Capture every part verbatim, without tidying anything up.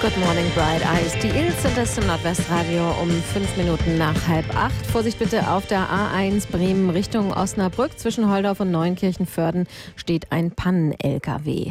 Good Morning Bright Eyes. Die Ils sind das im Nordwestradio um fünf Minuten nach halb acht. Vorsicht bitte, auf der A eins Bremen Richtung Osnabrück. Zwischen Holdorf und Neunkirchen-Vörden steht ein Pannen-L K W.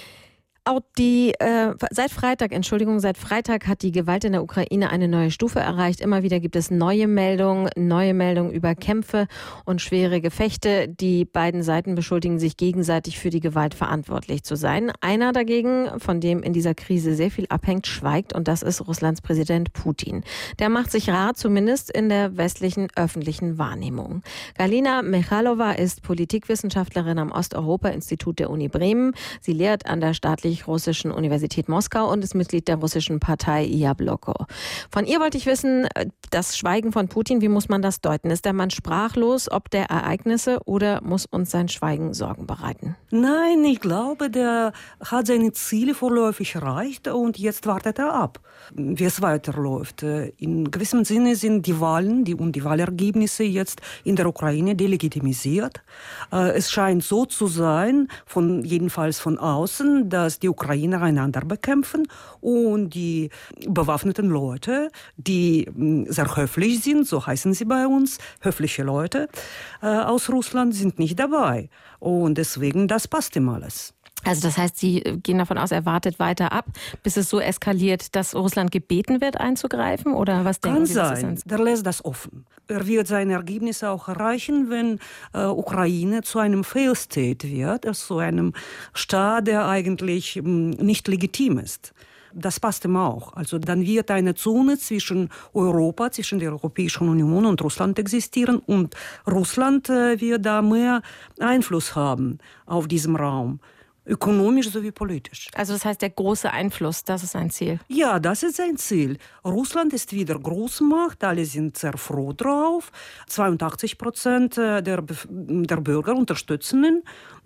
Auch die, äh, seit Freitag, Entschuldigung, seit Freitag hat die Gewalt in der Ukraine eine neue Stufe erreicht. Immer wieder gibt es neue Meldungen, neue Meldungen über Kämpfe und schwere Gefechte. Die beiden Seiten beschuldigen sich gegenseitig für die Gewalt verantwortlich zu sein. Einer dagegen, von dem in dieser Krise sehr viel abhängt, schweigt, und das ist Russlands Präsident Putin. Der macht sich rar, zumindest in der westlichen öffentlichen Wahrnehmung. Galina Michalova ist Politikwissenschaftlerin am Osteuropa-Institut der Uni Bremen. Sie lehrt an der staatlichen Russischen Universität Moskau und ist Mitglied der russischen Partei Jabloko. Von ihr wollte ich wissen, das Schweigen von Putin, wie muss man das deuten? Ist der Mann sprachlos ob der Ereignisse oder muss uns sein Schweigen Sorgen bereiten? Nein, ich glaube, der hat seine Ziele vorläufig erreicht und jetzt wartet er ab, wie es weiterläuft. In gewissem Sinne sind die Wahlen die, und die Wahlergebnisse jetzt in der Ukraine delegitimisiert. Es scheint so zu sein, von, jedenfalls von außen, dass die Ukrainer einander bekämpfen und die bewaffneten Leute, die sehr höflich sind, so heißen sie bei uns, höfliche Leute äh, aus Russland, sind nicht dabei. Und deswegen, das passt ihm alles. Also das heißt, Sie gehen davon aus, er wartet weiter ab, bis es so eskaliert, dass Russland gebeten wird, einzugreifen? Oder was denken Kann Sie? sein, was ist der lässt das offen. Er wird seine Ergebnisse auch erreichen, wenn äh, Ukraine zu einem Failed State wird, also zu einem Staat, der eigentlich mh, nicht legitim ist. Das passt ihm auch. Also dann wird eine Zone zwischen Europa, zwischen der Europäischen Union und Russland existieren und Russland äh, wird da mehr Einfluss haben auf diesem Raum. Ökonomisch sowie politisch. Also das heißt, der große Einfluss, das ist sein Ziel? Ja, das ist sein Ziel. Russland ist wieder Großmacht, alle sind sehr froh drauf. zweiundachtzig Prozent der, der Bürger unterstützen ihn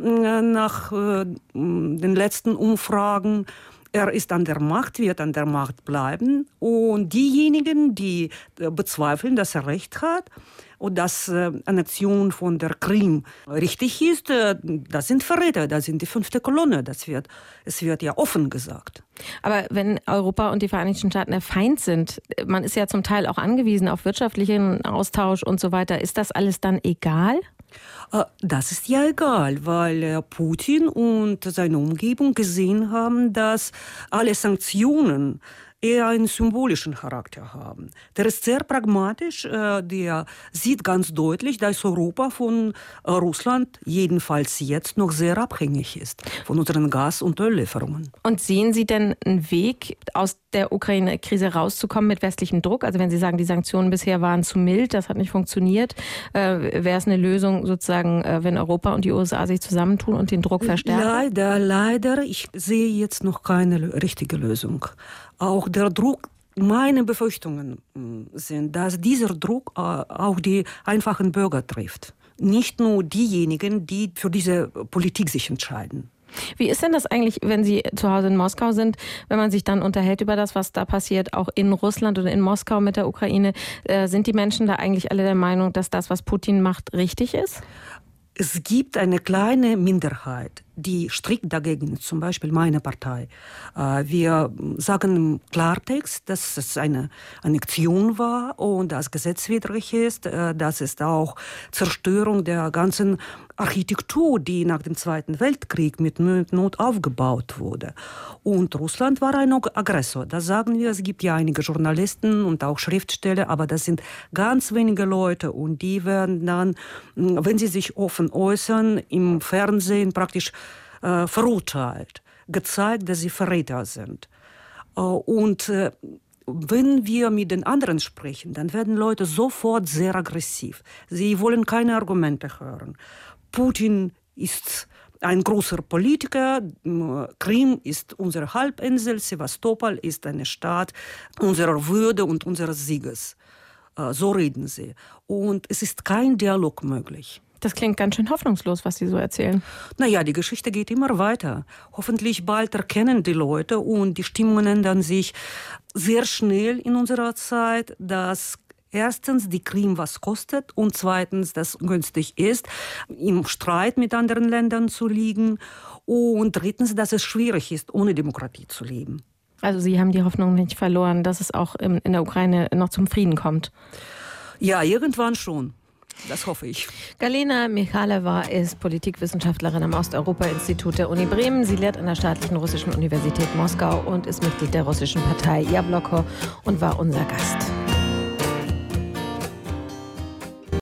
nach äh, den letzten Umfragen. Er ist an der Macht, wird an der Macht bleiben. Und diejenigen, die bezweifeln, dass er Recht hat und dass äh, Annexion von der Krim richtig ist, äh, das sind Verräter, das sind die fünfte Kolonne. Das wird, es wird ja offen gesagt. Aber wenn Europa und die Vereinigten Staaten der Feind sind, man ist ja zum Teil auch angewiesen auf wirtschaftlichen Austausch und so weiter, ist das alles dann egal? Das ist ja egal, weil Putin und seine Umgebung gesehen haben, dass alle Sanktionen eher einen symbolischen Charakter haben. Der ist sehr pragmatisch, der sieht ganz deutlich, dass Europa von Russland jedenfalls jetzt noch sehr abhängig ist, von unseren Gas- und Öllieferungen. Und sehen Sie denn einen Weg, aus der Ukraine-Krise rauszukommen mit westlichem Druck? Also wenn Sie sagen, die Sanktionen bisher waren zu mild, das hat nicht funktioniert, äh, wäre es eine Lösung sozusagen, äh, wenn Europa und die U S A sich zusammentun und den Druck verstärken? Leider, leider, ich sehe jetzt noch keine richtige Lösung. Auch der Druck, meine Befürchtungen sind, dass dieser Druck auch die einfachen Bürger trifft. Nicht nur diejenigen, die für diese Politik sich entscheiden. Wie ist denn das eigentlich, wenn Sie zu Hause in Moskau sind, wenn man sich dann unterhält über das, was da passiert, auch in Russland oder in Moskau mit der Ukraine? Äh, sind die Menschen da eigentlich alle der Meinung, dass das, was Putin macht, richtig ist? Es gibt eine kleine Minderheit, die strikt dagegen ist, zum Beispiel meine Partei. Wir sagen im Klartext, dass es eine Annexion war und das gesetzwidrig ist. Das ist auch Zerstörung der ganzen Architektur, die nach dem Zweiten Weltkrieg mit Not aufgebaut wurde. Und Russland war ein Aggressor. Das sagen wir. Es gibt ja einige Journalisten und auch Schriftsteller, aber das sind ganz wenige Leute und die werden dann, wenn sie sich offen äußern, im Fernsehen praktisch äh, verurteilt, gezeigt, dass sie Verräter sind. Äh, und äh, wenn wir mit den anderen sprechen, dann werden Leute sofort sehr aggressiv. Sie wollen keine Argumente hören. Putin ist ein großer Politiker, Krim ist unsere Halbinsel, Sevastopol ist eine Stadt unserer Würde und unseres Sieges. So reden sie. Und es ist kein Dialog möglich. Das klingt ganz schön hoffnungslos, was Sie so erzählen. Naja, die Geschichte geht immer weiter. Hoffentlich bald erkennen die Leute und die Stimmungen ändern sich sehr schnell in unserer Zeit, dass erstens die Krim was kostet und zweitens, dass günstig ist, im Streit mit anderen Ländern zu liegen und drittens, dass es schwierig ist, ohne Demokratie zu leben. Also Sie haben die Hoffnung nicht verloren, dass es auch in der Ukraine noch zum Frieden kommt? Ja, irgendwann schon. Das hoffe ich. Galina Michalewa ist Politikwissenschaftlerin am Osteuropa-Institut der Uni Bremen. Sie lehrt an der Staatlichen Russischen Universität Moskau und ist Mitglied der russischen Partei Jabloko und war unser Gast.